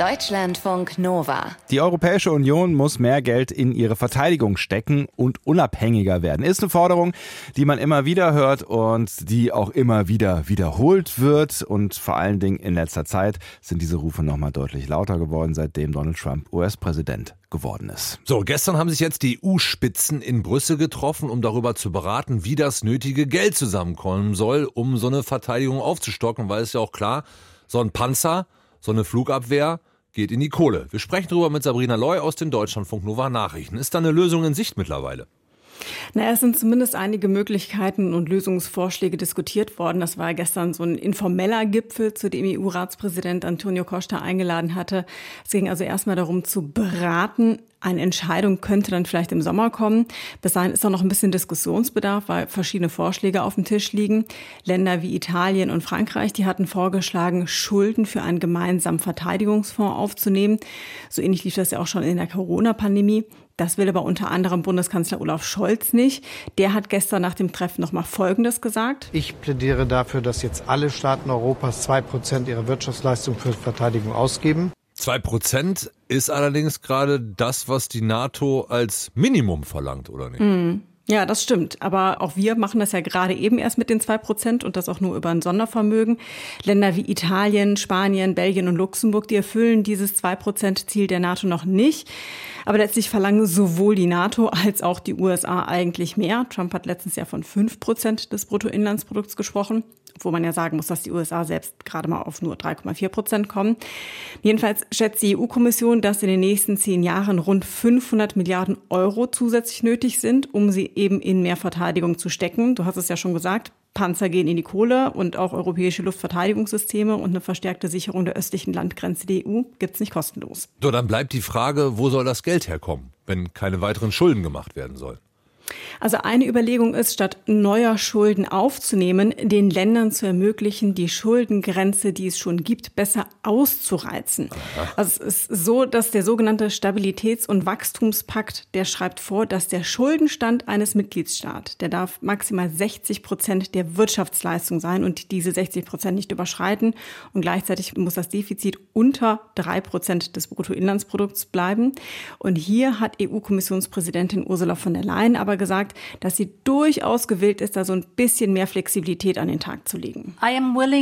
Deutschlandfunk Nova. Die Europäische Union muss mehr Geld in ihre Verteidigung stecken und unabhängiger werden. Ist eine Forderung, die man immer wieder hört und die auch immer wieder wiederholt wird. Und vor allen Dingen in letzter Zeit sind diese Rufe nochmal deutlich lauter geworden, seitdem Donald Trump US-Präsident geworden ist. So, gestern haben sich jetzt die EU-Spitzen in Brüssel getroffen, um darüber zu beraten, wie das nötige Geld zusammenkommen soll, um so eine Verteidigung aufzustocken, weil es ja auch klar, so ein Panzer, so eine Flugabwehr geht in die Kohle. Wir sprechen darüber mit Sabrina Loy aus den Deutschlandfunk Nova Nachrichten. Ist da eine Lösung in Sicht mittlerweile? Es sind zumindest einige Möglichkeiten und Lösungsvorschläge diskutiert worden. Das war gestern so ein informeller Gipfel, zu dem EU-Ratspräsident Antonio Costa eingeladen hatte. Es ging also erstmal darum zu beraten. Eine Entscheidung könnte dann vielleicht im Sommer kommen. Bis dahin ist noch ein bisschen Diskussionsbedarf, weil verschiedene Vorschläge auf dem Tisch liegen. Länder wie Italien und Frankreich, die hatten vorgeschlagen, Schulden für einen gemeinsamen Verteidigungsfonds aufzunehmen. So ähnlich lief das ja auch schon in der Corona-Pandemie. Das will aber unter anderem Bundeskanzler Olaf Scholz nicht. Der hat gestern nach dem Treffen noch mal Folgendes gesagt. Ich plädiere dafür, dass jetzt alle Staaten Europas 2% ihrer Wirtschaftsleistung für Verteidigung ausgeben. 2% ist allerdings gerade das, was die NATO als Minimum verlangt, oder nicht? Ja, das stimmt. Aber auch wir machen das ja gerade eben erst mit den 2% und das auch nur über ein Sondervermögen. Länder wie Italien, Spanien, Belgien und Luxemburg, die erfüllen dieses 2%-Ziel der NATO noch nicht. Aber letztlich verlangen sowohl die NATO als auch die USA eigentlich mehr. Trump hat letztens ja von 5% des Bruttoinlandsprodukts gesprochen, obwohl man ja sagen muss, dass die USA selbst gerade mal auf nur 3,4% kommen. Jedenfalls schätzt die EU-Kommission, dass in den nächsten 10 Jahren rund 500 Milliarden Euro zusätzlich nötig sind, um sie eben in mehr Verteidigung zu stecken. Du hast es ja schon gesagt. Panzer gehen in die Kohle und auch europäische Luftverteidigungssysteme und eine verstärkte Sicherung der östlichen Landgrenze der EU gibt's nicht kostenlos. So, dann bleibt die Frage, wo soll das Geld herkommen, wenn keine weiteren Schulden gemacht werden sollen? Also eine Überlegung ist, statt neuer Schulden aufzunehmen, den Ländern zu ermöglichen, die Schuldengrenze, die es schon gibt, besser auszureizen. Aha. Also es ist so, dass der sogenannte Stabilitäts- und Wachstumspakt, der schreibt vor, dass der Schuldenstand eines Mitgliedstaats, der darf maximal 60% der Wirtschaftsleistung sein und diese 60% nicht überschreiten. Und gleichzeitig muss das Defizit unter 3% des Bruttoinlandsprodukts bleiben. Und hier hat EU-Kommissionspräsidentin Ursula von der Leyen aber gesagt, dass sie durchaus gewillt ist, da so ein bisschen mehr Flexibilität an den Tag zu legen. Ich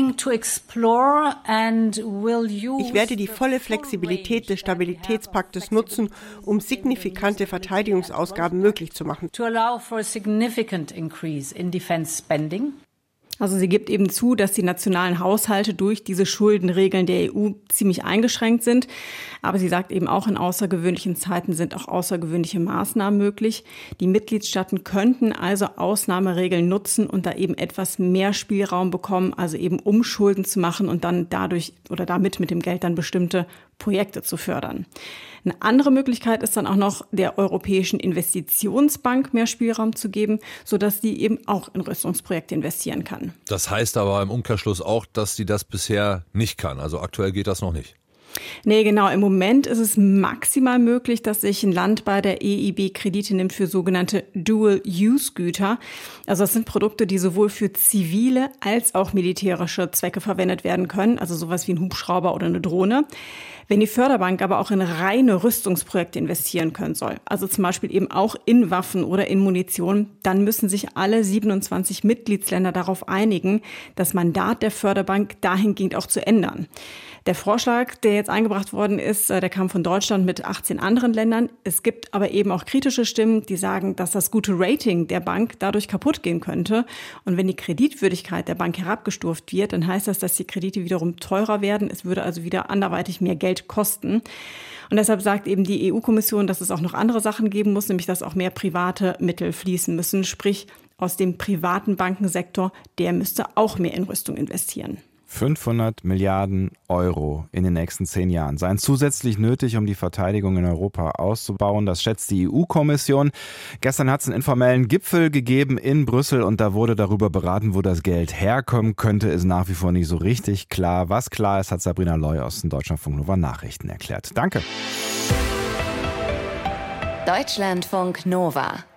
werde die volle Flexibilität des Stabilitätspaktes nutzen, um signifikante Verteidigungsausgaben möglich zu machen. Also sie gibt eben zu, dass die nationalen Haushalte durch diese Schuldenregeln der EU ziemlich eingeschränkt sind. Aber sie sagt eben auch, in außergewöhnlichen Zeiten sind auch außergewöhnliche Maßnahmen möglich. Die Mitgliedstaaten könnten also Ausnahmeregeln nutzen und da eben etwas mehr Spielraum bekommen, also eben um Schulden zu machen und dann dadurch oder damit mit dem Geld dann bestimmte Projekte zu fördern. Eine andere Möglichkeit ist dann auch noch, der Europäischen Investitionsbank mehr Spielraum zu geben, sodass die eben auch in Rüstungsprojekte investieren kann. Das heißt aber im Umkehrschluss auch, dass sie das bisher nicht kann. Also aktuell geht das noch nicht. Nee, genau. Im Moment ist es maximal möglich, dass sich ein Land bei der EIB Kredite nimmt für sogenannte Dual-Use-Güter. Also das sind Produkte, die sowohl für zivile als auch militärische Zwecke verwendet werden können. Also sowas wie ein Hubschrauber oder eine Drohne. Wenn die Förderbank aber auch in reine Rüstungsprojekte investieren können soll, also zum Beispiel eben auch in Waffen oder in Munition, dann müssen sich alle 27 Mitgliedsländer darauf einigen, das Mandat der Förderbank dahingehend auch zu ändern. Der Vorschlag, der jetzt eingebracht worden ist, der kam von Deutschland mit 18 anderen Ländern. Es gibt aber eben auch kritische Stimmen, die sagen, dass das gute Rating der Bank dadurch kaputt gehen könnte. Und wenn die Kreditwürdigkeit der Bank herabgestuft wird, dann heißt das, dass die Kredite wiederum teurer werden. Es würde also wieder anderweitig mehr Geld kosten. Und deshalb sagt eben die EU-Kommission, dass es auch noch andere Sachen geben muss, nämlich dass auch mehr private Mittel fließen müssen. Sprich, aus dem privaten Bankensektor, der müsste auch mehr in Rüstung investieren. 500 Milliarden Euro in den nächsten 10 Jahren seien zusätzlich nötig, um die Verteidigung in Europa auszubauen. Das schätzt die EU-Kommission. Gestern hat es einen informellen Gipfel gegeben in Brüssel und da wurde darüber beraten, wo das Geld herkommen könnte. Ist nach wie vor nicht so richtig klar. Was klar ist, hat Sabrina Loy aus den Deutschlandfunk Nova Nachrichten erklärt. Danke. Deutschlandfunk Nova.